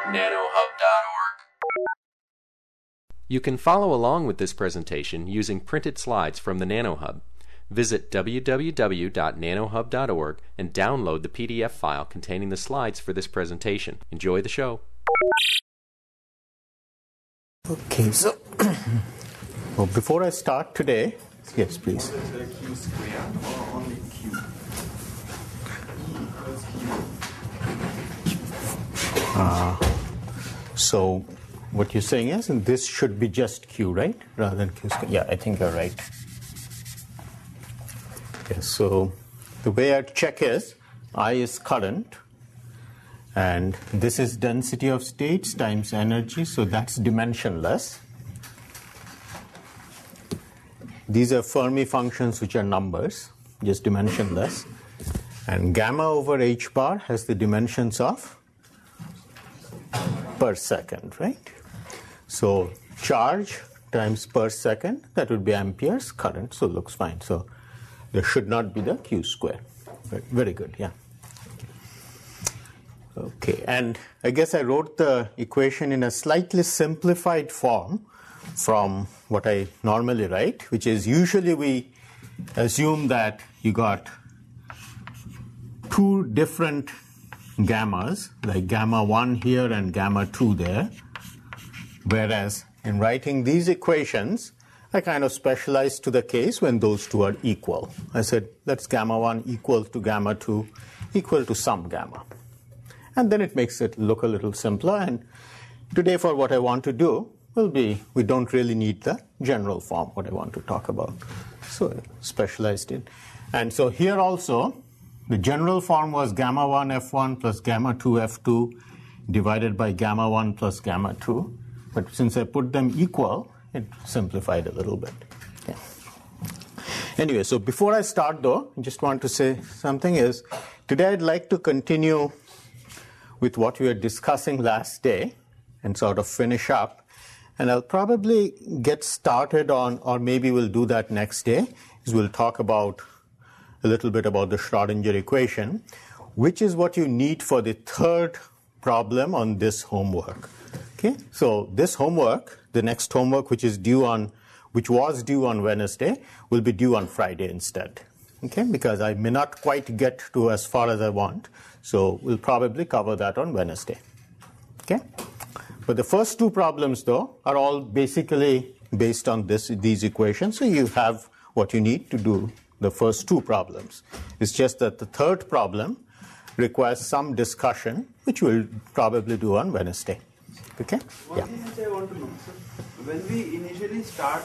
You can follow along with this presentation using printed slides from the NanoHub. Visit www.nanohub.org and download the PDF file containing the slides for this presentation. Enjoy the show. Okay, so well, before I start today, yes, please. Q square or only Q? So what you're saying is, and this should be just Q, right? Rather than Q square. Yeah, I think you're right. Okay, so the way I'd check is, I is current, and this is density of states times energy, so that's dimensionless. These are Fermi functions which are numbers, just dimensionless. And gamma over h bar has the dimensions of per second, right? So charge times per second, that would be amperes, current, so it looks fine. So there should not be the Q square. Very good, yeah. Okay, and I guess I wrote the equation in a slightly simplified form from what I normally write, which is usually we assume that you got two different gammas, like gamma 1 here and gamma 2 there, whereas in writing these equations, I kind of specialized to the case when those two are equal. I said, let's gamma 1 equal to gamma 2 equal to some gamma. And then it makes it look a little simpler. And today for what I want to do will be, we don't really need the general form, what I want to talk about. So specialized in. And so here also, the general form was gamma 1 F1 plus gamma 2 F2 divided by gamma 1 plus gamma 2. But since I put them equal, it simplified a little bit. Okay. Anyway, so before I start though, I just want to say something is, today I'd like to continue with what we were discussing last day and sort of finish up. And I'll probably get started on, or maybe we'll do that next day, is we'll talk about a little bit about the Schrodinger equation, which is what you need for the third problem on this homework. Okay, so this homework, the next homework which was due on Wednesday, will be due on Friday instead. Okay, because I may not quite get to as far as I want, so we'll probably cover that on Wednesday. Okay, but the first two problems though are all basically based on these equations, so you have what you need to do the first two problems. It's just that the third problem requires some discussion, which we'll probably do on Wednesday. Okay? One thing which I want to know, sir, when we initially start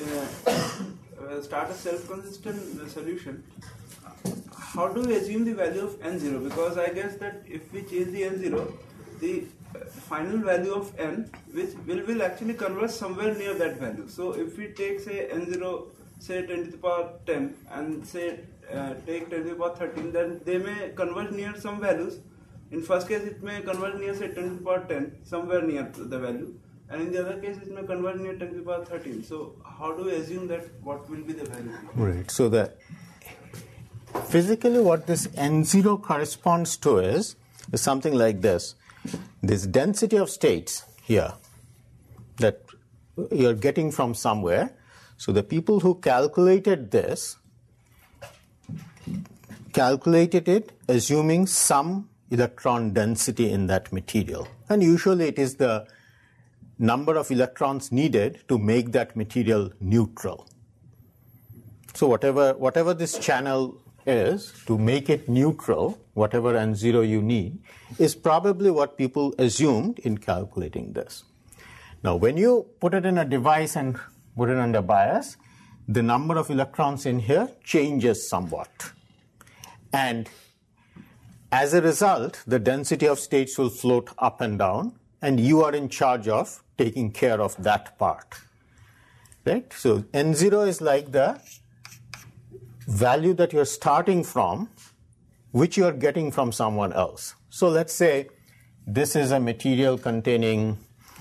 a self-consistent solution, how do we assume the value of n0? Because I guess that if we change the n0, the final value of n, which will actually converge somewhere near that value. So if we take, say, n0, say 10 to the power 10, and say take 10 to the power 13, then they may converge near some values. In first case, it may converge near, say, 10 to the power 10, somewhere near the value. And in the other case, it may converge near 10 to the power 13. So how do we assume that what will be the value? Right. So physically what this n0 corresponds to is something like this. This density of states here that you're getting from somewhere. So the people who calculated this calculated it assuming some electron density in that material. And usually it is the number of electrons needed to make that material neutral. So whatever this channel is, to make it neutral, whatever n0 you need, is probably what people assumed in calculating this. Now when you put it in a device and put it under bias, the number of electrons in here changes somewhat. And as a result, the density of states will float up and down, and you are in charge of taking care of that part. Right? So n0 is like the value that you're starting from, which you're getting from someone else. So let's say this is a material containing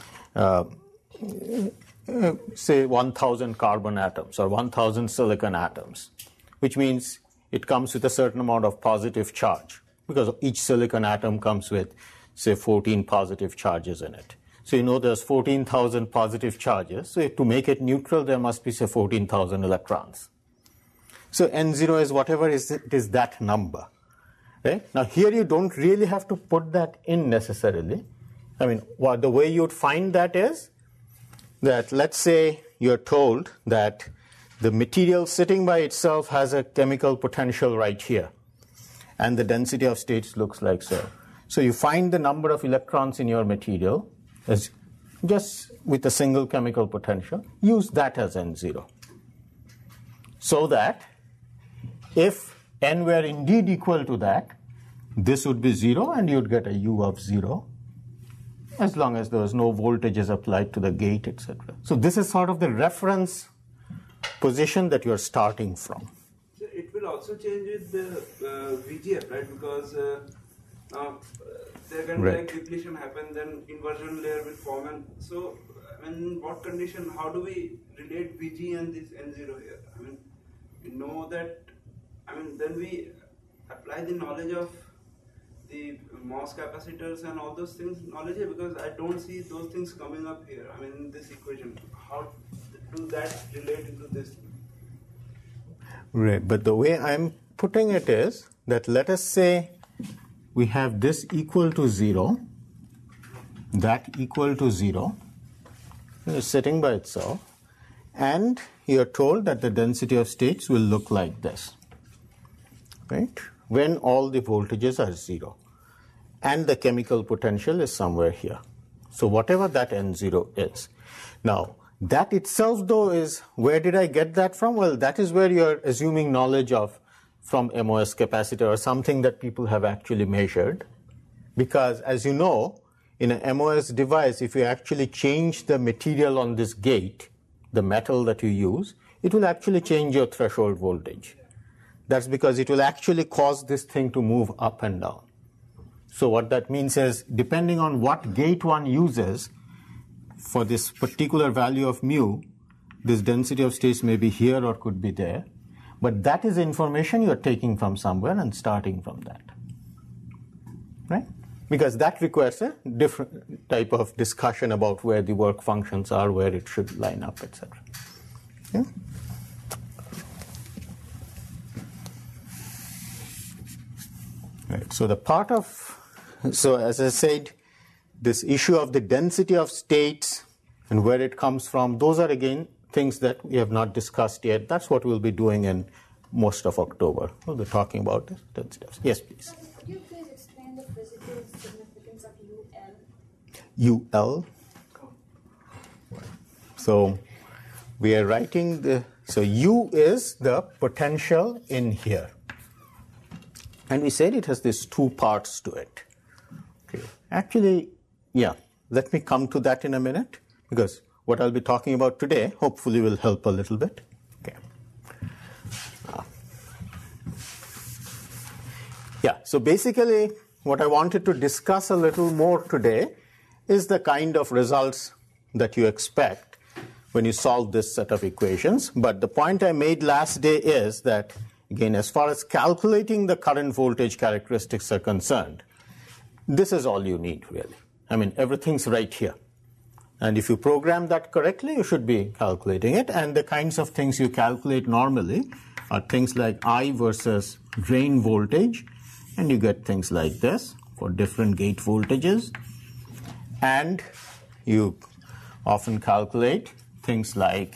say 1,000 carbon atoms or 1,000 silicon atoms, which means it comes with a certain amount of positive charge, because each silicon atom comes with say 14 positive charges in it. So you know there's 14,000 positive charges. So to make it neutral, there must be, say, 14,000 electrons. So N0 is whatever it is that number. Right? Now here you don't really have to put that in necessarily. I mean, the way you'd find that is that, let's say you're told that the material sitting by itself has a chemical potential right here, and the density of states looks like so. So you find the number of electrons in your material as just with a single chemical potential, use that as N0. So that if N were indeed equal to that, this would be 0 and you'd get a U of 0, as long as there was no voltages applied to the gate, etc. So this is sort of the reference position that you're starting from. So it will also change with the VGF, right? Because there can be like depletion happen, then inversion layer will form. And so, I mean, what condition, how do we relate VG and this N0 here? I mean, we know that, I mean, then we apply the knowledge of the MOS capacitors and all those things knowledge here, because I don't see those things coming up here. I mean, in this equation, how do that relate into this? Right, but the way I'm putting it is that let us say we have this equal to 0, that equal to 0, it's sitting by itself, and you're told that the density of states will look like this, right? When all the voltages are 0. And the chemical potential is somewhere here. So whatever that N0 is. Now, that itself, though, is, where did I get that from? Well, that is where you're assuming knowledge of from MOS capacitor or something that people have actually measured. Because, as you know, in an MOS device, if you actually change the material on this gate, the metal that you use, it will actually change your threshold voltage. That's because it will actually cause this thing to move up and down. So what that means is, depending on what gate one uses, for this particular value of mu, this density of states may be here or could be there. But that is information you're taking from somewhere and starting from that. Right? Because that requires a different type of discussion about where the work functions are, where it should line up, etc. Yeah? Right. So the part of, so as I said, this issue of the density of states and where it comes from, those are again things that we have not discussed yet. That's what we'll be doing in most of October. We'll be talking about the density of states. Yes, please. Could you please explain the physical significance of UL? UL. So we are writing the, so U is the potential in here. And we said it has these two parts to it. Okay. Actually, yeah, let me come to that in a minute, because what I'll be talking about today hopefully will help a little bit. Okay. Yeah, so basically what I wanted to discuss a little more today is the kind of results that you expect when you solve this set of equations. But the point I made last day is that, again, as far as calculating the current voltage characteristics are concerned, this is all you need, really. I mean, everything's right here. And if you program that correctly, you should be calculating it. And the kinds of things you calculate normally are things like I versus drain voltage. And you get things like this for different gate voltages. And you often calculate things like,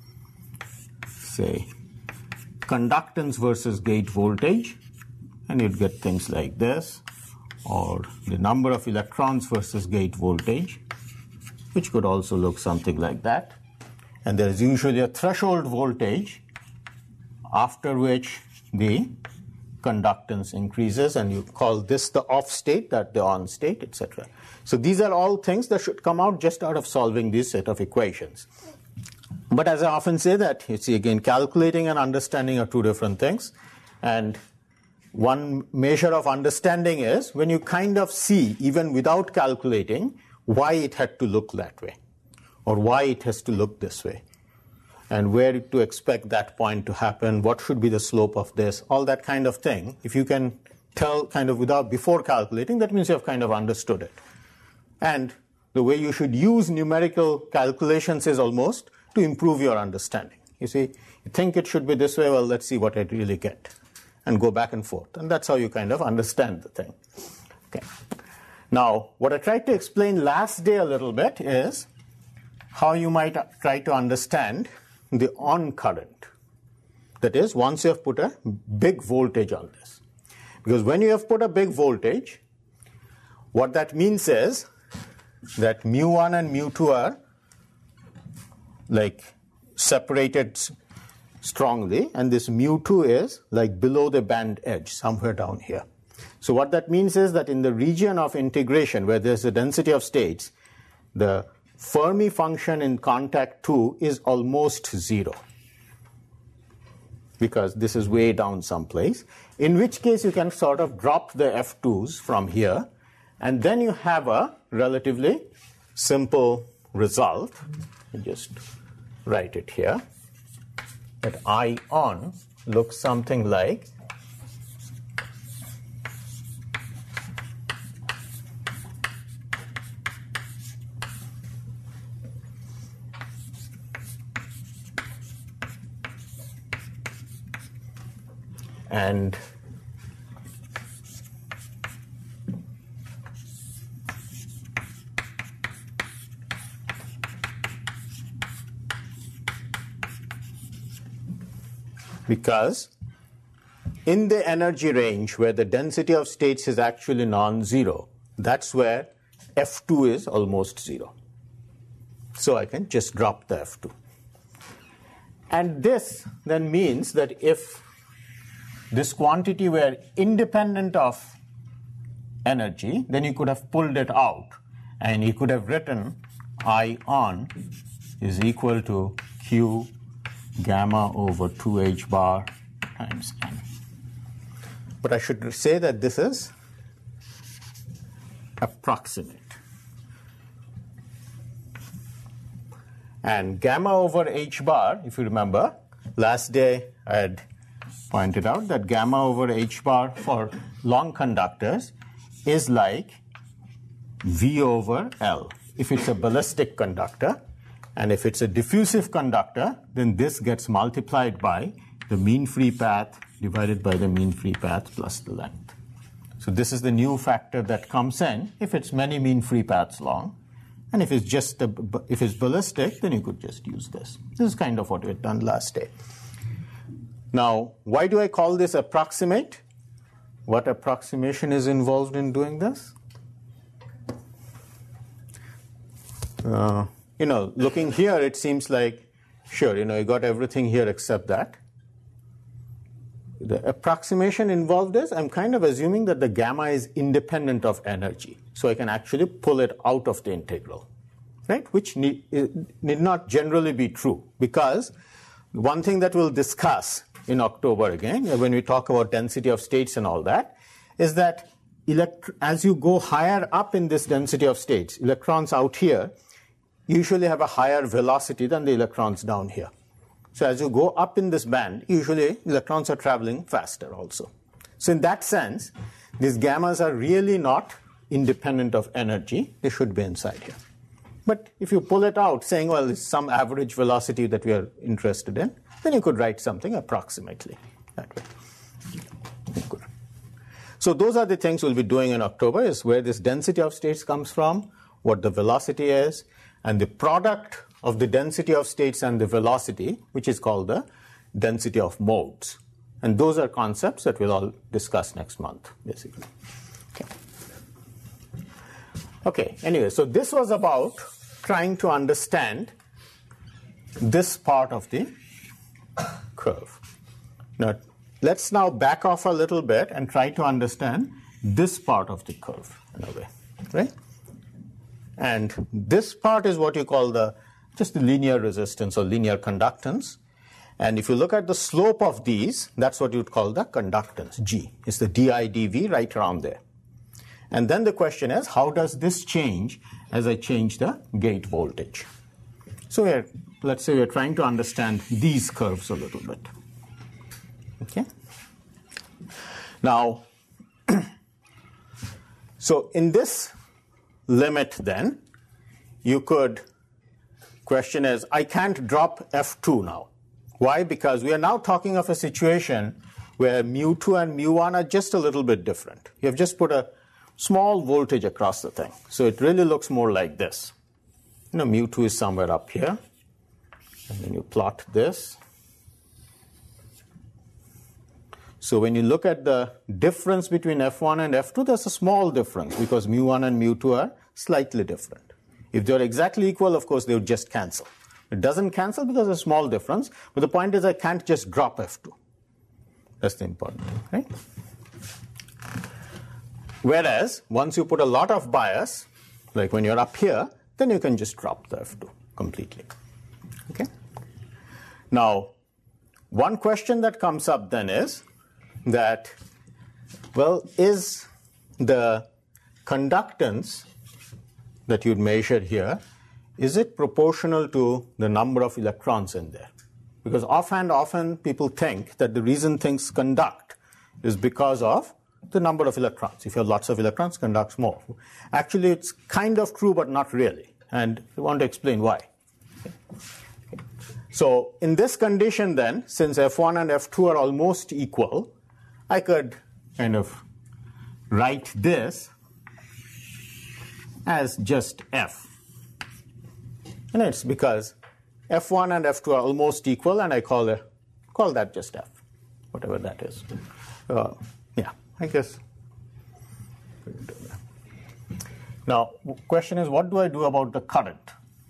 say, conductance versus gate voltage, and you'd get things like this, or the number of electrons versus gate voltage, which could also look something like that. And there's usually a threshold voltage after which the conductance increases, and you call this the off state, that the on state, etc. So these are all things that should come out just out of solving this set of equations. But as I often say that, you see, again, calculating and understanding are two different things. And one measure of understanding is when you kind of see, even without calculating, why it had to look that way, or why it has to look this way, and where to expect that point to happen, what should be the slope of this, all that kind of thing. If you can tell kind of before calculating, that means you have kind of understood it. And the way you should use numerical calculations is almost to improve your understanding. You see, you think it should be this way, well, let's see what I really get, and go back and forth. And that's how you kind of understand the thing. Okay. Now, what I tried to explain last day a little bit is how you might try to understand the on current. That is, once you have put a big voltage on this. Because when you have put a big voltage, what that means is that mu1 and mu2 are like separated strongly, and this mu2 is like below the band edge, somewhere down here. So what that means is that in the region of integration, where there's a density of states, the Fermi function in contact 2 is almost 0, because this is way down someplace, in which case you can sort of drop the F2s from here, and then you have a relatively simple result. I'll just write it here, that I on looks something like and because in the energy range where the density of states is actually non-zero, that's where F2 is almost 0. So I can just drop the F2. And this then means that if this quantity were independent of energy, then you could have pulled it out, and you could have written I on is equal to Q gamma over 2h bar times n. But I should say that this is approximate. And gamma over h bar, if you remember, last day I had pointed out that gamma over h bar for long conductors is like V over L if it's a ballistic conductor. And if it's a diffusive conductor, then this gets multiplied by the mean free path divided by the mean free path plus the length. So this is the new factor that comes in if it's many mean free paths long. And if it's just if it's ballistic, then you could just use this. This is kind of what we had done last day. Now, why do I call this approximate? What approximation is involved in doing this? Looking here, it seems like, sure, you got everything here except that. The approximation involved is I'm kind of assuming that the gamma is independent of energy. So I can actually pull it out of the integral, right? Which need not generally be true, because one thing that we'll discuss in October again, when we talk about density of states and all that, is that as you go higher up in this density of states, electrons out here usually have a higher velocity than the electrons down here. So as you go up in this band, usually electrons are traveling faster also. So in that sense, these gammas are really not independent of energy. They should be inside here. But if you pull it out, saying, well, it's some average velocity that we are interested in, then you could write something approximately that way. Good. So those are the things we'll be doing in October, is where this density of states comes from, what the velocity is, and the product of the density of states and the velocity, which is called the density of modes. And those are concepts that we'll all discuss next month, basically. Okay, anyway, so this was about trying to understand this part of the curve. Now, let's now back off a little bit and try to understand this part of the curve in a way, right? And this part is what you call just the linear resistance or linear conductance. And if you look at the slope of these, that's what you'd call the conductance, G. It's the di dv right around there. And then the question is, how does this change as I change the gate voltage? So let's say we're trying to understand these curves a little bit. Okay? Now, So in this limit then, you could, question is, I can't drop F2 now. Why? Because we are now talking of a situation where mu2 and mu1 are just a little bit different. You have just put a small voltage across the thing. So it really looks more like this. Mu2 is somewhere up here. And then you plot this. So when you look at the difference between F1 and F2, there's a small difference because mu1 and mu2 are slightly different. If they're exactly equal, of course, they would just cancel. It doesn't cancel because there's a small difference. But the point is I can't just drop F2. That's the important thing, right? Whereas, once you put a lot of bias, like when you're up here, then you can just drop the F2 completely. Okay? Now, one question that comes up then is that, well, is the conductance that you'd measured here, is it proportional to the number of electrons in there? Because offhand, often people think that the reason things conduct is because of the number of electrons. If you have lots of electrons, conducts more. Actually, it's kind of true, but not really. And I want to explain why. Okay. So in this condition then, since F1 and F2 are almost equal, I could kind of write this as just F. And it's because F1 and F2 are almost equal, and I call that just F, whatever that is. Yeah, I guess. Now, question is, what do I do about the current?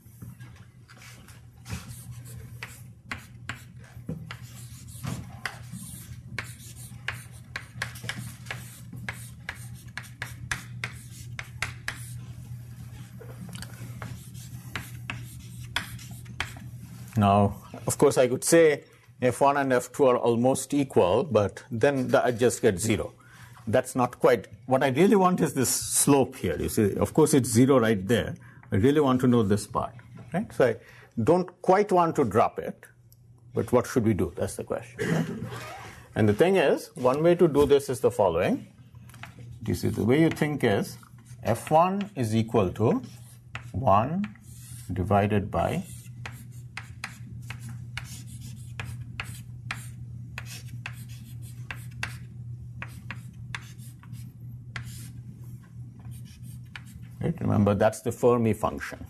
Now, of course, I could say F1 and F2 are almost equal, but then I just get 0. That's not quite. What I really want is this slope here. You see, of course, it's 0 right there. I really want to know this part. Right? So I don't quite want to drop it, but what should we do? That's the question. Right? And the thing is, one way to do this is the following. You see, the way you think is F1 is equal to 1 divided by right? Remember, that's the Fermi function.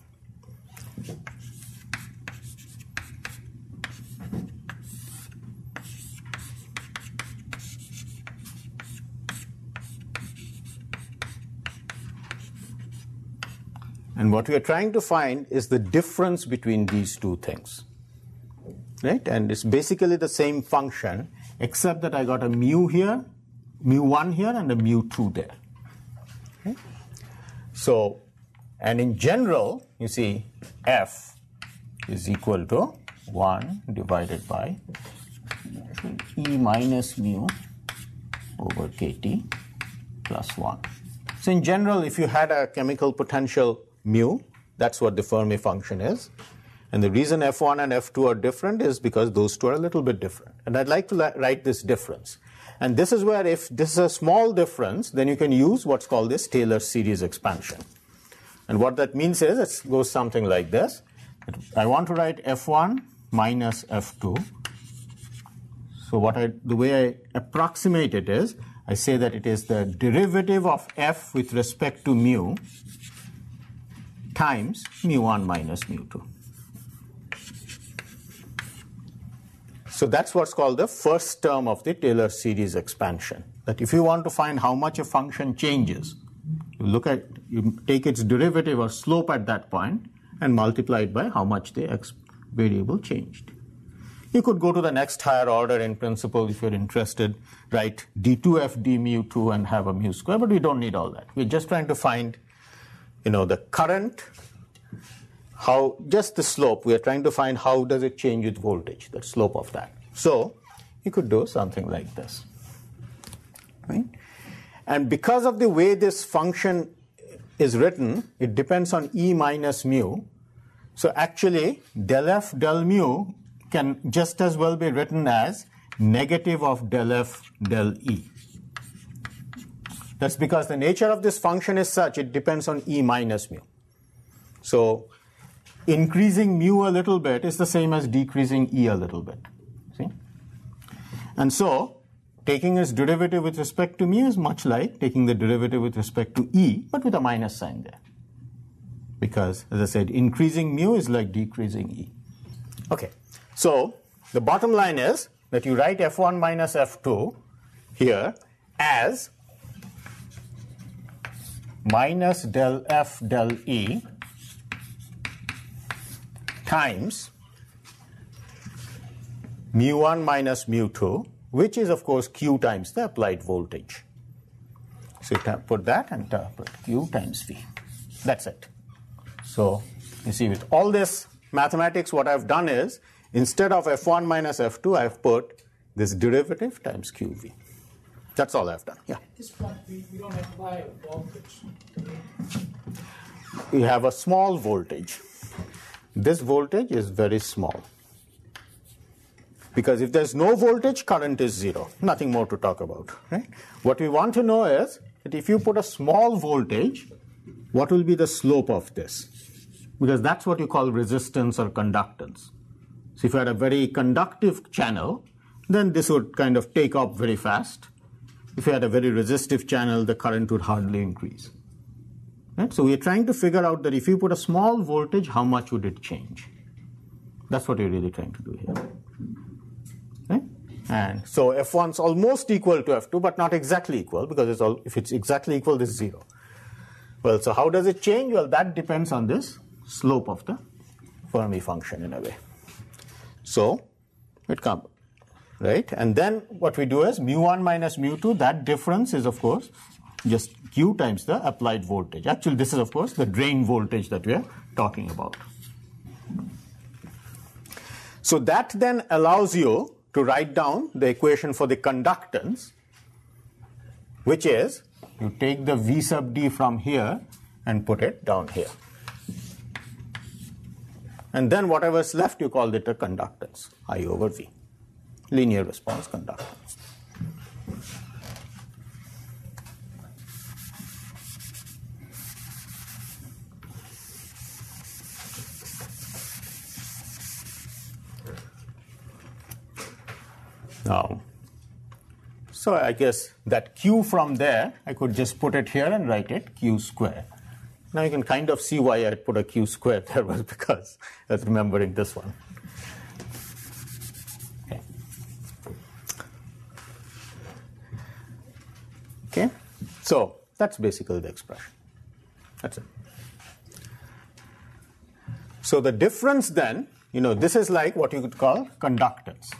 And what we are trying to find is the difference between these two things. Right? And it's basically the same function, except that I got a mu here, mu1 here, and a mu2 there. Okay? So, and in general, you see, F is equal to 1 divided by E minus mu over kT plus 1. So in general, if you had a chemical potential mu, that's what the Fermi function is. And the reason F1 and F2 are different is because those two are a little bit different. And I'd like to write this difference. And this is where, if this is a small difference, then you can use what's called this Taylor series expansion. And what that means is it goes something like this. I want to write F1 minus F2. So the way I approximate it is, I say that it is the derivative of F with respect to mu times mu1 minus mu2. So that's what's called the first term of the Taylor series expansion. That if you want to find how much a function changes, you take its derivative or slope at that point and multiply it by how much the x variable changed. You could go to the next higher order in principle if you're interested, write d2f d mu2 and have a mu square, but we don't need all that. We're just trying to find, the current, just the slope. We are trying to find how does it change with voltage, the slope of that. So you could do something like this. Right? And because of the way this function is written, it depends on E minus mu. So actually, del f del mu can just as well be written as negative of del f del E. That's because the nature of this function is such, it depends on E minus mu. So increasing mu a little bit is the same as decreasing E a little bit. See? And so taking its derivative with respect to mu is much like taking the derivative with respect to E, but with a minus sign there. Because, as I said, increasing mu is like decreasing E. Okay, so the bottom line is that you write F1 minus F2 here as minus del F del E times mu1 minus mu2, which is, of course, Q times the applied voltage. So you put that and put Q times V. That's it. So you see, with all this mathematics, what I've done is, instead of F1 minus F2, I've put this derivative times QV. That's all I've done. Yeah. At this point, we don't apply a voltage. We have a small voltage. This voltage is very small. Because if there's no voltage, current is zero. Nothing more to talk about. Right? What we want to know is that if you put a small voltage, what will be the slope of this? Because that's what you call resistance or conductance. So if you had a very conductive channel, then this would kind of take off very fast. If you had a very resistive channel, the current would hardly increase. Right? So we are trying to figure out that if you put a small voltage, how much would it change? That's what we're really trying to do here. Right? And so F1 is almost equal to F2, but not exactly equal, because if it's exactly equal, this is zero. Well, so how does it change? Well, that depends on this slope of the Fermi function in a way. So it comes, right? And then what we do is mu1 minus mu2, that difference is, of course, just Q times the applied voltage. Actually, this is, of course, the drain voltage that we are talking about. So that then allows you to write down the equation for the conductance, which is you take the V sub D from here and put it down here. And then whatever's left, you call it a conductance, I over V. Linear response conductance. Now, so I guess that Q from there, I could just put it here and write it Q square. Now you can kind of see why I put a Q square there, was because I was remembering this one. Okay. Okay, so that's basically the expression. That's it. So the difference then, this is like what you could call conductance.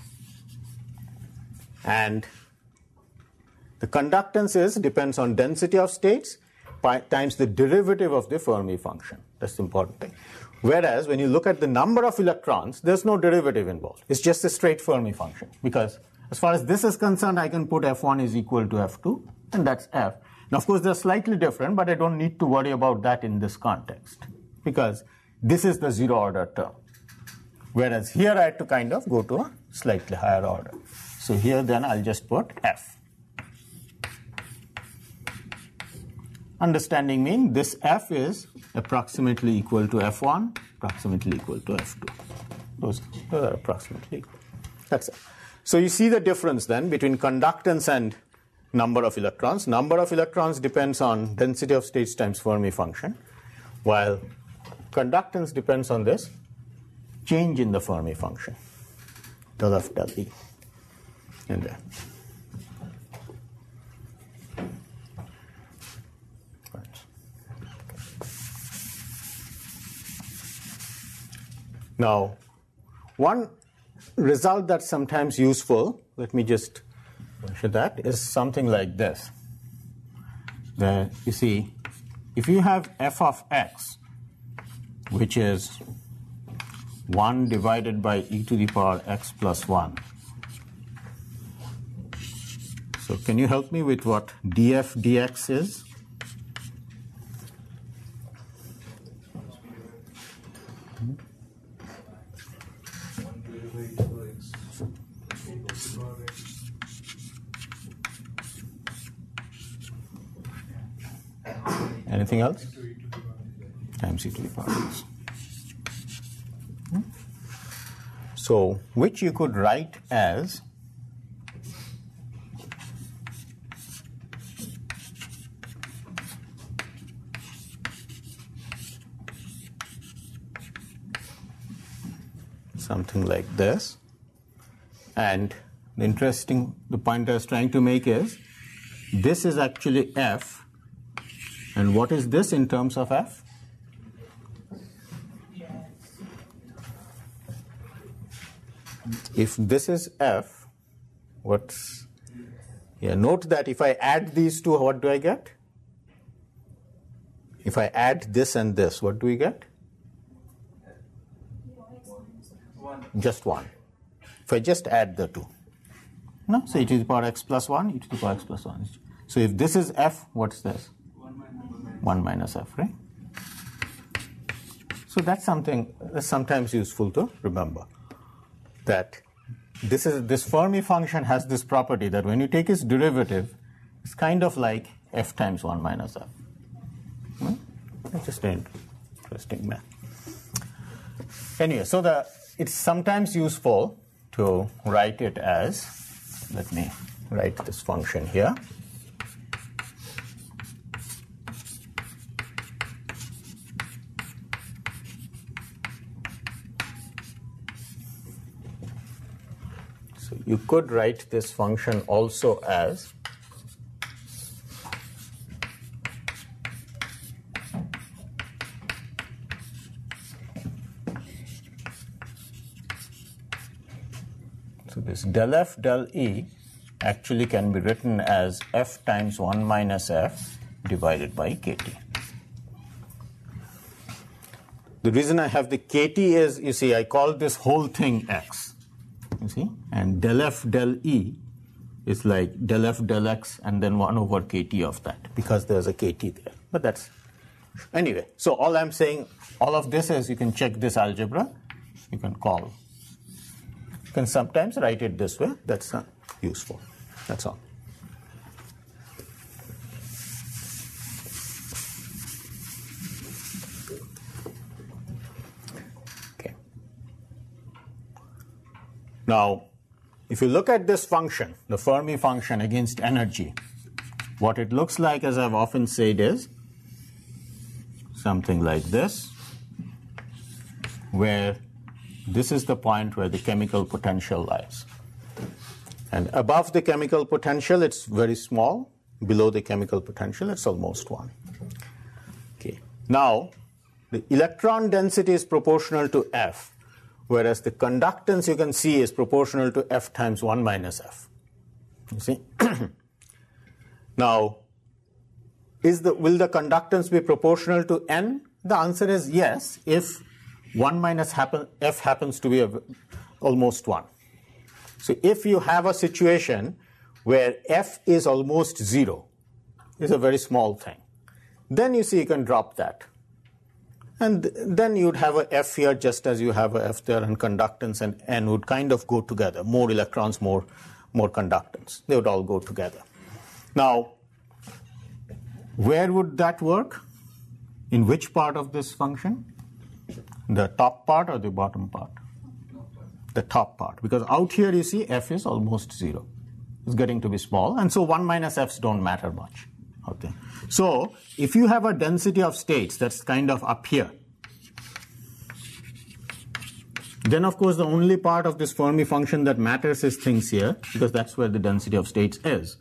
And the conductance depends on density of states times the derivative of the Fermi function. That's the important thing. Whereas when you look at the number of electrons, there's no derivative involved. It's just a straight Fermi function. Because as far as this is concerned, I can put F1 is equal to F2, and that's F. Now, of course, they're slightly different, but I don't need to worry about that in this context, because this is the zero order term. Whereas here I had to kind of go to a slightly higher order. So here then I'll just put F. Understanding mean this F is approximately equal to F1, approximately equal to F2. Those are approximately equal. That's it. So you see the difference then between conductance and number of electrons. Number of electrons depends on density of states times Fermi function, while conductance depends on this change in the Fermi function, del F del E. In there. Right. Now, one result that's sometimes useful, let me just show that, is something like this. You see, if you have f of x, which is 1 divided by e to the power x plus 1, so can you help me with what df dx is? Anything else? Times e to the power x. So, which you could write as something like this. And the point I was trying to make is this is actually f, and what is this in terms of f? If this is f, note that if I add these two, what do I get? If I add this and this, what do we get? Just 1. If I just add the two. No, so e to the power x plus 1, e to the power x plus 1. So if this is f, what's this? 1 minus f, right? So that's something that's sometimes useful to remember. That this Fermi function has this property that when you take its derivative, it's kind of like f times 1 minus f. It's just an interesting math. Anyway, so it's sometimes useful to write it as, let me write this function here. So you could write this function also as this del f del e actually can be written as f times 1 minus f divided by kt. The reason I have the kt is, you see, I call this whole thing x, you see, and del f del e is like del f del x and then 1 over kt of that, because there's a kt there. But that's, anyway, so all I'm saying, all of this is, you can check this algebra, you can sometimes write it this way. That's useful. That's all. Okay. Now, if you look at this function, the Fermi function against energy, what it looks like, as I've often said, is something like this, where this is the point where the chemical potential lies. And above the chemical potential, it's very small. Below the chemical potential, it's almost 1. Okay. Now, the electron density is proportional to F, whereas the conductance, you can see, is proportional to F times 1 minus F. You see? Now, will the conductance be proportional to N? The answer is yes, if 1 minus F happens to be almost 1. So if you have a situation where F is almost 0, is a very small thing, then you see you can drop that. And then you'd have a F here just as you have a F there, and conductance and N would kind of go together. More electrons, more conductance. They would all go together. Now, where would that work? In which part of this function? The top part or the bottom part? The top part. Because out here you see F is almost 0. It's getting to be small. And so 1 minus F's don't matter much. Okay. So if you have a density of states that's kind of up here, then of course the only part of this Fermi function that matters is things here, because that's where the density of states is.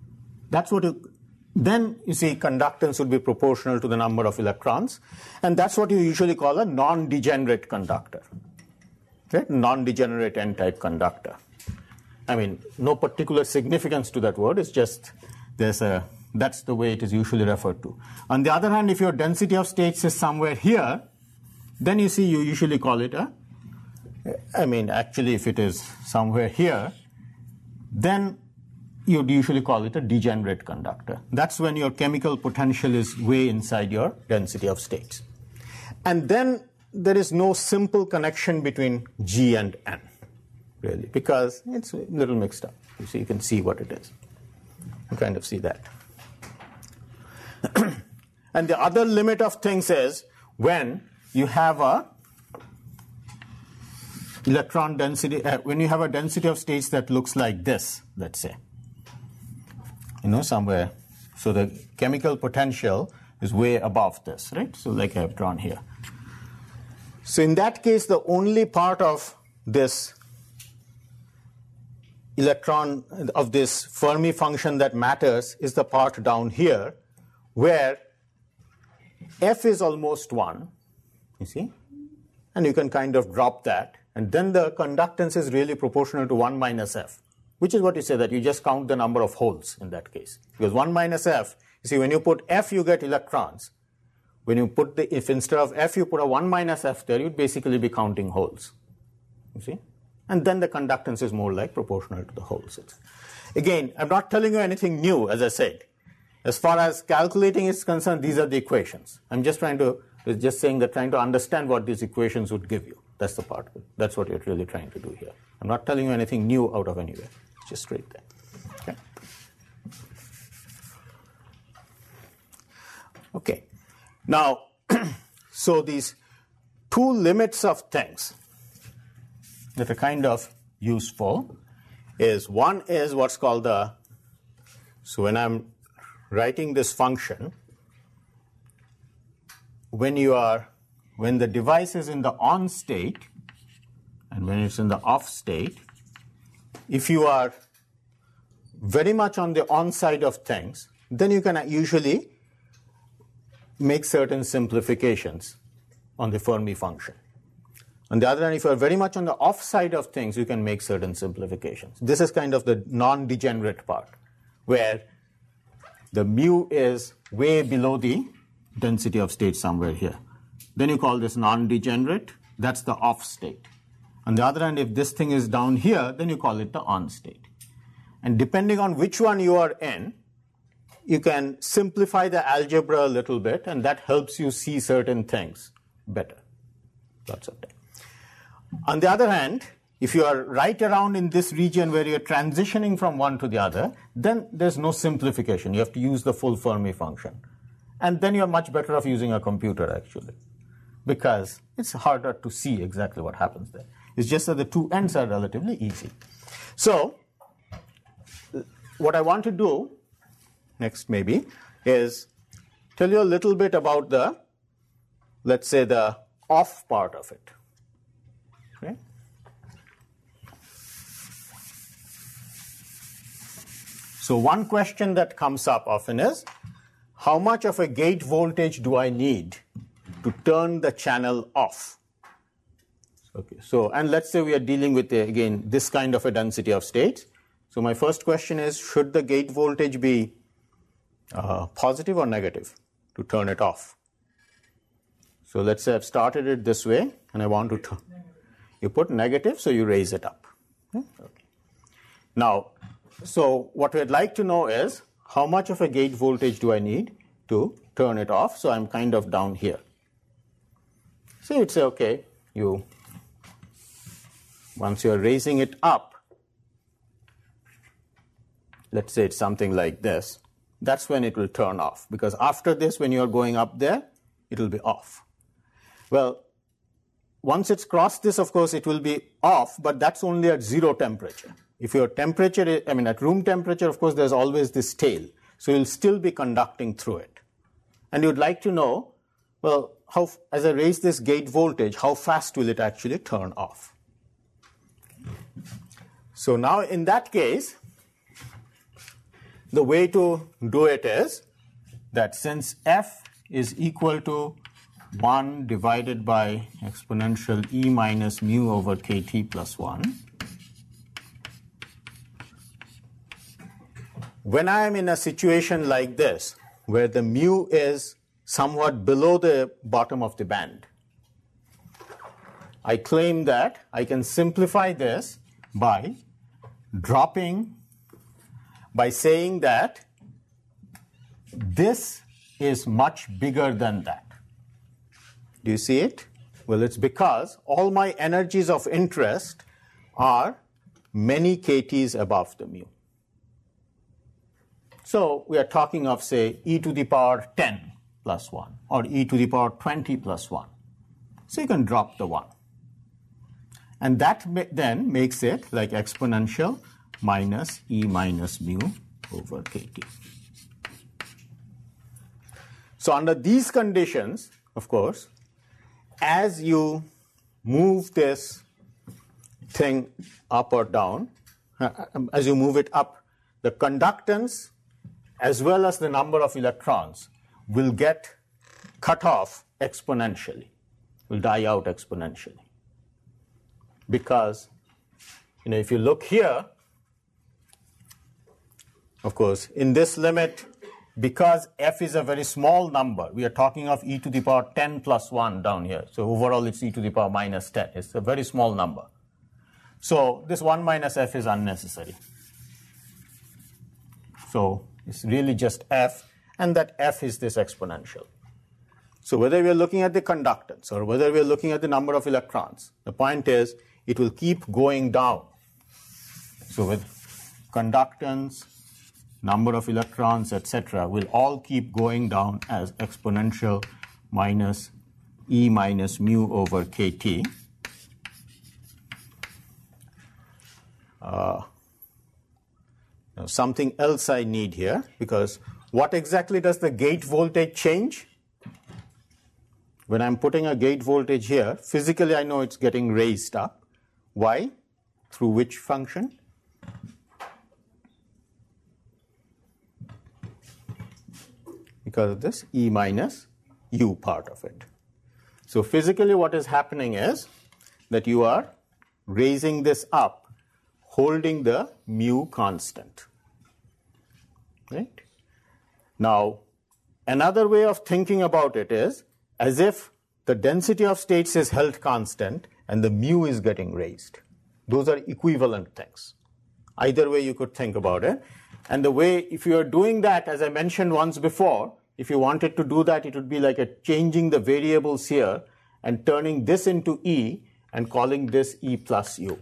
Then you see conductance would be proportional to the number of electrons, and that's what you usually call a non-degenerate conductor, right? Non-degenerate n-type conductor. I mean, no particular significance to that word. It's just that's the way it is usually referred to. On the other hand, if your density of states is somewhere here, then you see you usually call it actually if it is somewhere here, then you'd usually call it a degenerate conductor. That's when your chemical potential is way inside your density of states. And then there is no simple connection between G and N, really, because it's a little mixed up. So you can see what it is. You kind of see that. And the other limit of things is when you have a electron density, when you have a density of states that looks like this, let's say, somewhere. So the chemical potential is way above this, right? So like I have drawn here. So in that case, the only part of this electron, of this Fermi function that matters is the part down here where F is almost 1, you see? And you can kind of drop that. And then the conductance is really proportional to 1 minus F, which is what you say, that you just count the number of holes in that case. Because 1 minus F, you see, when you put F, you get electrons. When you put if instead of F, you put a 1 minus F there, you'd basically be counting holes. You see? And then the conductance is more like proportional to the holes. Again, I'm not telling you anything new, as I said. As far as calculating is concerned, these are the equations. I'm just saying that trying to understand what these equations would give you. That's the part. That's what you're really trying to do here. I'm not telling you anything new out of anywhere. Just straight there. Okay. Okay. Now, so these two limits of things that are kind of useful is, one is what's called the, so when I'm writing this function, when the device is in the on state and when it's in the off state, if you are very much on the on side of things, then you can usually make certain simplifications on the Fermi function. On the other hand, if you are very much on the off side of things, you can make certain simplifications. This is kind of the non-degenerate part, where the mu is way below the density of state somewhere here. Then you call this non-degenerate. That's the off state. On the other hand, if this thing is down here, then you call it the on state. And depending on which one you are in, you can simplify the algebra a little bit, and that helps you see certain things better. Lots of time. On the other hand, if you are right around in this region where you're transitioning from one to the other, then there's no simplification. You have to use the full Fermi function. And then you're much better off using a computer, actually, because it's harder to see exactly what happens there. It's just that the two ends are relatively easy. So what I want to do next maybe is tell you a little bit about the, let's say, the off part of it. Okay? So one question that comes up often is, how much of a gate voltage do I need to turn the channel off? Okay, so, and let's say we are dealing with, again, this kind of a density of states. So my first question is, should the gate voltage be positive or negative to turn it off? So let's say I've started it this way, and I want to turn. You put negative, so you raise it up. Okay. Now, so what we'd like to know is, how much of a gate voltage do I need to turn it off? So I'm kind of down here. So you'd say, okay, once you're raising it up, let's say it's something like this, that's when it will turn off. Because after this, when you're going up there, it will be off. Well, once it's crossed this, of course, it will be off, but that's only at 0 temperature. If your temperature, at room temperature, of course, there's always this tail. So you'll still be conducting through it. And you'd like to know, well, as I raise this gate voltage, how fast will it actually turn off? So now in that case, the way to do it is that since F is equal to 1 divided by exponential e minus mu over kt plus 1, when I am in a situation like this, where the mu is somewhat below the bottom of the band, I claim that I can simplify this by saying that this is much bigger than that. Do you see it? Well, it's because all my energies of interest are many kts above the mu. So we are talking of, say, e to the power 10 plus 1 or e to the power 20 plus 1. So you can drop the 1. And that then makes it like exponential minus e minus mu over kt. So under these conditions, of course, as you move this thing up or down, as you move it up, the conductance as well as the number of electrons will get cut off exponentially, will die out exponentially. Because, if you look here, of course, in this limit, because f is a very small number, we are talking of e to the power 10 plus 1 down here. So overall, it's e to the power minus 10. It's a very small number. So this 1 minus f is unnecessary. So it's really just f, and that f is this exponential. So whether we are looking at the conductance or whether we are looking at the number of electrons, the point is it will keep going down. So with conductance, number of electrons, etc., will all keep going down as exponential minus e minus mu over kt. Now something else I need here, because what exactly does the gate voltage change? When I'm putting a gate voltage here, physically I know it's getting raised up. Why? Through which function? Because of this e minus u part of it. So physically what is happening is that you are raising this up, holding the mu constant. Right? Now, another way of thinking about it is as if the density of states is held constant and the mu is getting raised. Those are equivalent things. Either way you could think about it. And the way, if you are doing that, as I mentioned once before, if you wanted to do that, it would be like changing the variables here and turning this into e and calling this e plus u.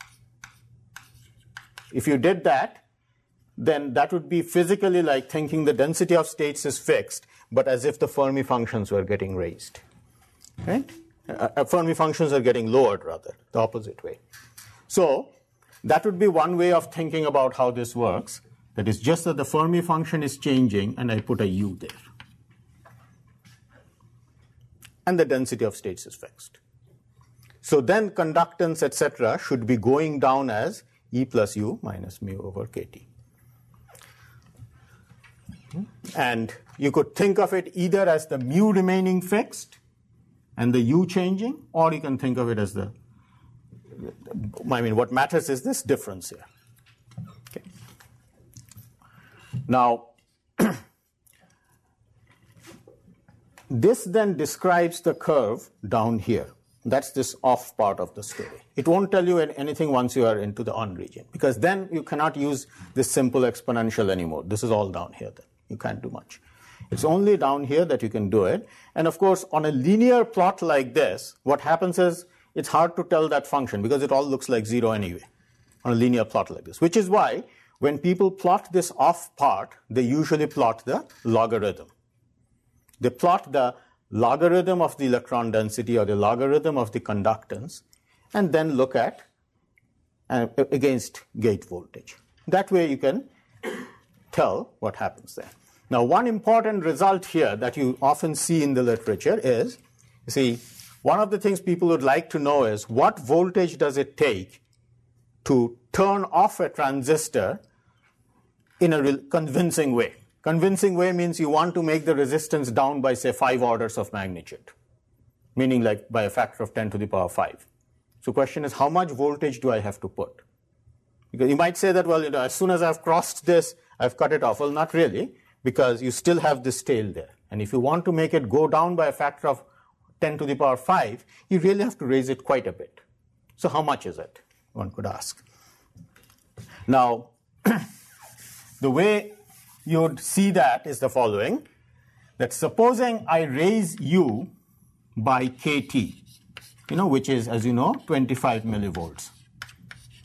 If you did that, then that would be physically like thinking the density of states is fixed, but as if the Fermi functions were getting raised. Right? Fermi functions are getting lowered, rather, the opposite way. So that would be one way of thinking about how this works. That is just that the Fermi function is changing, and I put a u there. And the density of states is fixed. So then conductance, etc., should be going down as e plus u minus mu over kt. And you could think of it either as the mu remaining fixed and the u changing, or you can think of it as what matters is this difference here. Okay. Now, this then describes the curve down here. That's this off part of the story. It won't tell you anything once you are into the on region, because then you cannot use this simple exponential anymore. This is all down here then. You can't do much. It's only down here that you can do it. And of course, on a linear plot like this, what happens is it's hard to tell that function because it all looks like 0 anyway on a linear plot like this, which is why when people plot this off part, they usually plot the logarithm. They plot the logarithm of the electron density or the logarithm of the conductance and then look at against gate voltage. That way you can tell what happens there. Now, one important result here that you often see in the literature is, you see, one of the things people would like to know is what voltage does it take to turn off a transistor in a convincing way. Convincing way means you want to make the resistance down by, say, 5 orders of magnitude, meaning like by a factor of 10 to the power 5. So the question is, how much voltage do I have to put? Because you might say that, well, as soon as I've crossed this, I've cut it off. Well, not really, because you still have this tail there. And if you want to make it go down by a factor of 10 to the power 5, you really have to raise it quite a bit. So how much is it? One could ask. Now, the way you would see that is the following, that supposing I raise u by kT, which is, as you know, 25 millivolts,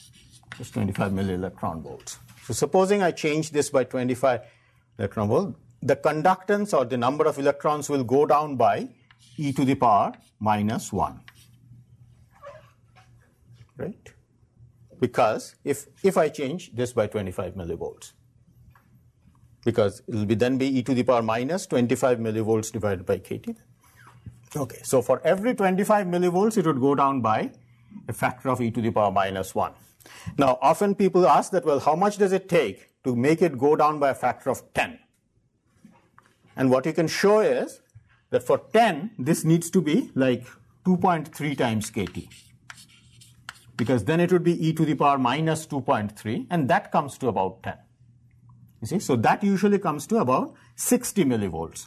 just 25 millielectron volts. So supposing I change this by 25 electron volt, the conductance or the number of electrons will go down by e to the power minus 1. Right? Because if I change this by 25 millivolts, because it will then be e to the power minus 25 millivolts divided by kT. Okay, so for every 25 millivolts, it would go down by a factor of e to the power minus 1. Now, often people ask that, well, how much does it take to make it go down by a factor of 10? And what you can show is that for 10, this needs to be like 2.3 times kT. Because then it would be e to the power minus 2.3, and that comes to about 10. You see, so that usually comes to about 60 millivolts.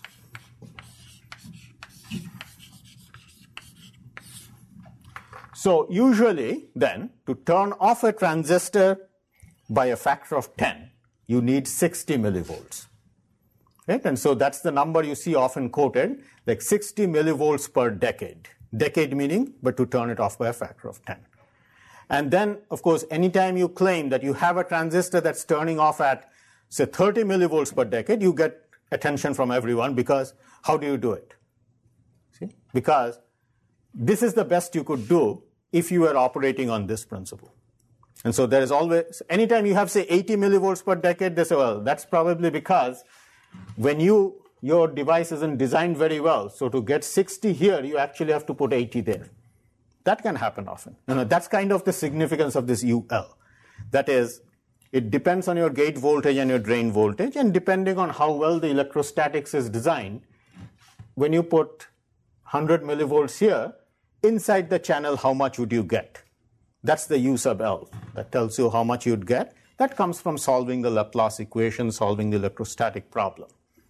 So usually then, to turn off a transistor by a factor of 10, you need 60 millivolts. Right? And so that's the number you see often quoted, like 60 millivolts per decade. Decade meaning, but to turn it off by a factor of 10. And then, of course, anytime you claim that you have a transistor that's turning off at, say, 30 millivolts per decade, you get attention from everyone, because how do you do it? See? Because this is the best you could do if you were operating on this principle. And so there is always, anytime you have, say, 80 millivolts per decade, they say, well, that's probably because when your device isn't designed very well, so to get 60 here, you actually have to put 80 there. That can happen often. That's kind of the significance of this UL. That is, it depends on your gate voltage and your drain voltage, and depending on how well the electrostatics is designed, when you put 100 millivolts here, inside the channel, how much would you get? That's the U sub L. That tells you how much you'd get. That comes from solving the Laplace equation, solving the electrostatic problem.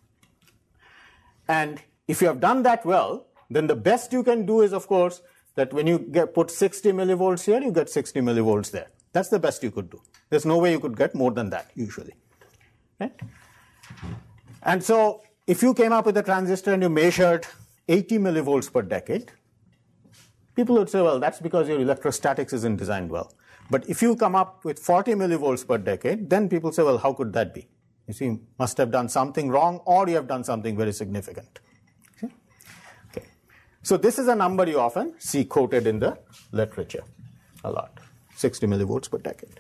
And if you have done that well, then the best you can do is, of course, that when you put 60 millivolts here, you get 60 millivolts there. That's the best you could do. There's no way you could get more than that, usually. Right? And so if you came up with a transistor and you measured 80 millivolts per decade, people would say, well, that's because your electrostatics isn't designed well. But if you come up with 40 millivolts per decade, then people say, well, how could that be? You see, you must have done something wrong, or you have done something very significant. Okay. So this is a number you often see quoted in the literature a lot, 60 millivolts per decade.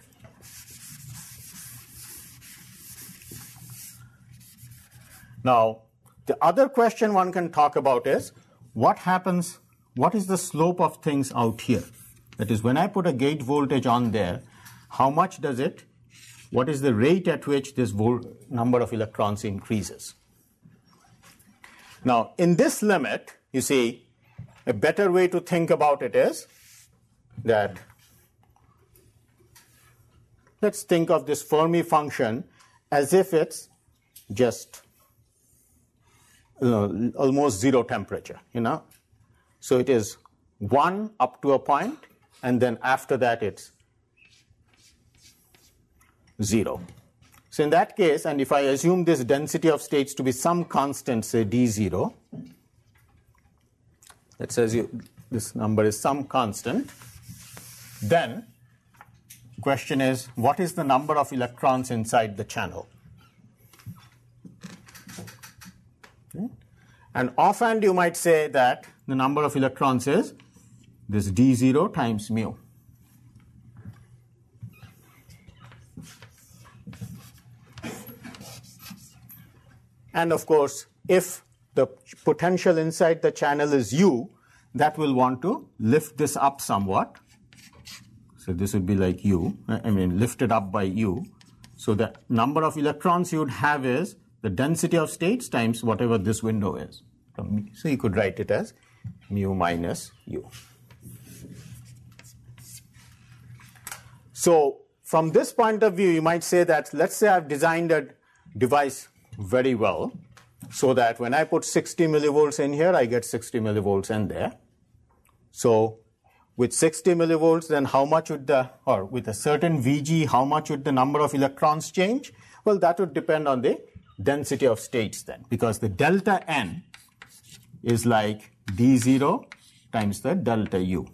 Now, the other question one can talk about is, what happens, what is the slope of things out here? That is, when I put a gate voltage on there, how much does it, what is the rate at which this number of electrons increases? Now, in this limit, you see, a better way to think about it is that, let's think of this Fermi function as if it's just almost zero temperature, So it is 1 up to a point, and then after that it's 0. So in that case, and if I assume this density of states to be some constant, say d0, let's assume this number is some constant, then the question is, what is the number of electrons inside the channel? Okay. And offhand you might say that the number of electrons is this d0 times mu. And of course, if the potential inside the channel is U, that will want to lift this up somewhat. So this would be like U, lifted up by U. So the number of electrons you would have is the density of states times whatever this window is. So you could write it as mu minus U. So from this point of view, you might say that, let's say I've designed a device very well, so that when I put 60 millivolts in here, I get 60 millivolts in there. So with 60 millivolts, then how much would or with a certain VG, how much would the number of electrons change? Well, that would depend on the density of states then, because the delta N is like D0 times the delta U.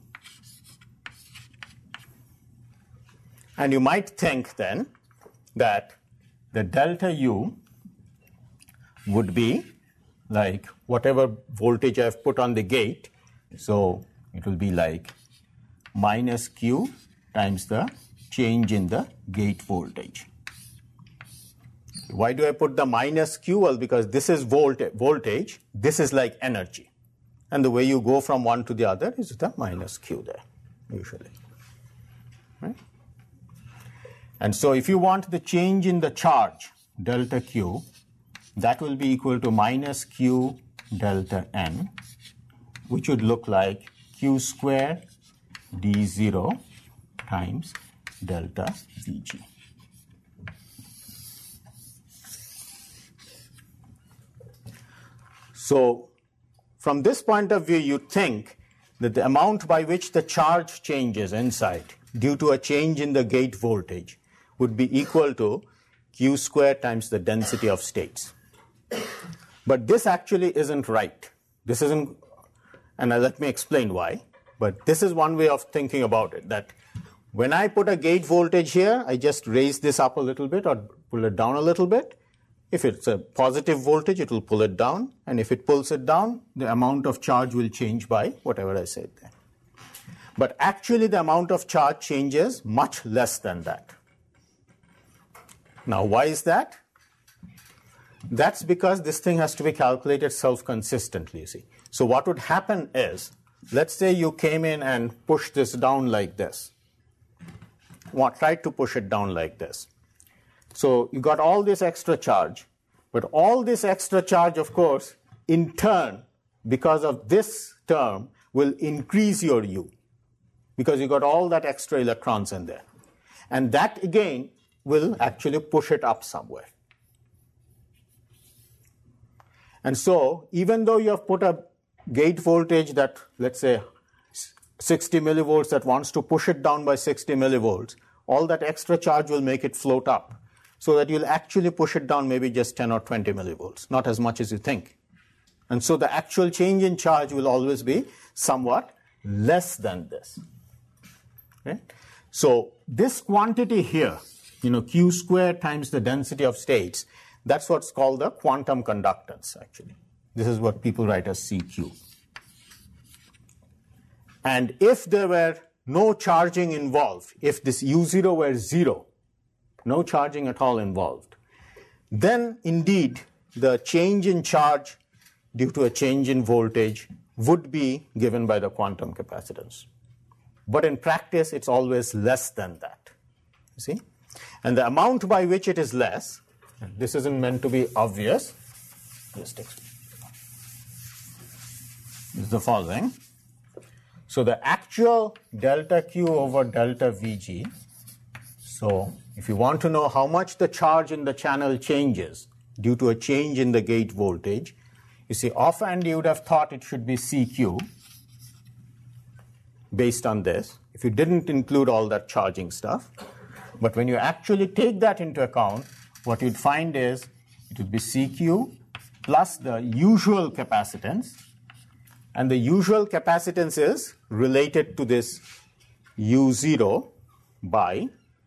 And you might think then that the delta U would be like whatever voltage I've put on the gate. So it will be like minus Q times the change in the gate voltage. Why do I put the minus Q? Well, because this is voltage, this is like energy. And the way you go from one to the other is the minus Q there, usually. Right? And so if you want the change in the charge, delta Q, that will be equal to minus Q delta N, which would look like Q square D0 times delta Vg. So from this point of view, you think that the amount by which the charge changes inside due to a change in the gate voltage would be equal to Q squared times the density of states. But this actually isn't right. This isn't, and let me explain why. But this is one way of thinking about it, that when I put a gate voltage here, I just raise this up a little bit or pull it down a little bit. If it's a positive voltage, it will pull it down. And if it pulls it down, the amount of charge will change by whatever I said there. But actually, the amount of charge changes much less than that. Now, why is that? That's because this thing has to be calculated self-consistently, you see. So what would happen is, let's say you came in and pushed this down like this. Tried to push it down like this. So you got all this extra charge, but all this extra charge, of course, in turn, because of this term, will increase your U, because you got all that extra electrons in there. And that, again, will actually push it up somewhere. And so, even though you have put a gate voltage that, let's say, 60 millivolts that wants to push it down by 60 millivolts, all that extra charge will make it float up, so that you'll actually push it down maybe just 10 or 20 millivolts, not as much as you think. And so the actual change in charge will always be somewhat less than this. Okay? So this quantity here, Q squared times the density of states, that's what's called the quantum conductance, actually. This is what people write as CQ. And if there were no charging involved, if this U0 were 0, no charging at all involved, then indeed the change in charge due to a change in voltage would be given by the quantum capacitance. But in practice, it's always less than that. You see? And the amount by which it is less, this isn't meant to be obvious, just explain. Is the following. So the actual delta Q over delta Vg, so if you want to know how much the charge in the channel changes due to a change in the gate voltage, you see, offhand you would have thought it should be CQ based on this, if you didn't include all that charging stuff. But when you actually take that into account, what you'd find is it would be CQ plus the usual capacitance. And the usual capacitance is related to this U0 by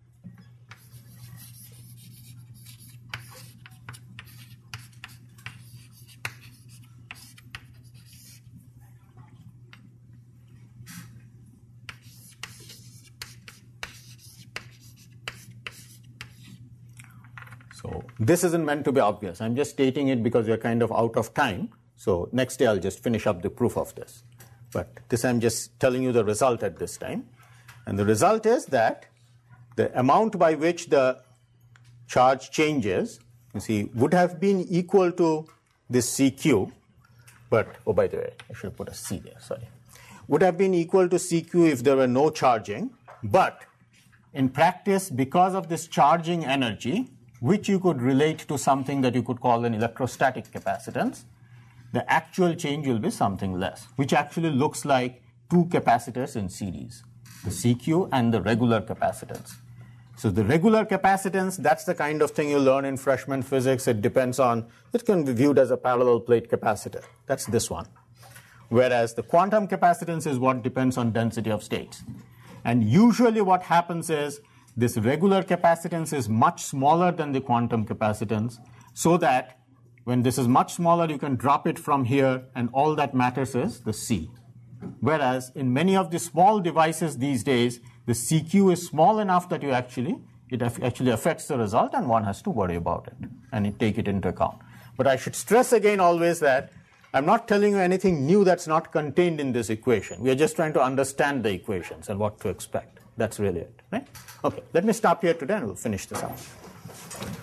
So this isn't meant to be obvious. I'm just stating it because we're kind of out of time. So next day I'll just finish up the proof of this. But this I'm just telling you the result at this time. And the result is that the amount by which the charge changes, you see, would have been equal to this CQ. But, oh, by the way, I should put a C there, sorry. Would have been equal to CQ if there were no charging. But in practice, because of this charging energy, which you could relate to something that you could call an electrostatic capacitance, the actual change will be something less, which actually looks like two capacitors in series, the CQ and the regular capacitance. So the regular capacitance, that's the kind of thing you learn in freshman physics. It depends on, it can be viewed as a parallel plate capacitor. That's this one. Whereas the quantum capacitance is what depends on density of states. And usually what happens is this regular capacitance is much smaller than the quantum capacitance, so that When this is much smaller, you can drop it from here, and all that matters is the C. Whereas in many of the small devices these days, the CQ is small enough that it actually affects the result, and one has to worry about it and take it into account. But I should stress again always that I'm not telling you anything new that's not contained in this equation. We are just trying to understand the equations and what to expect. That's really it, right? Okay, let me stop here today and we'll finish this up.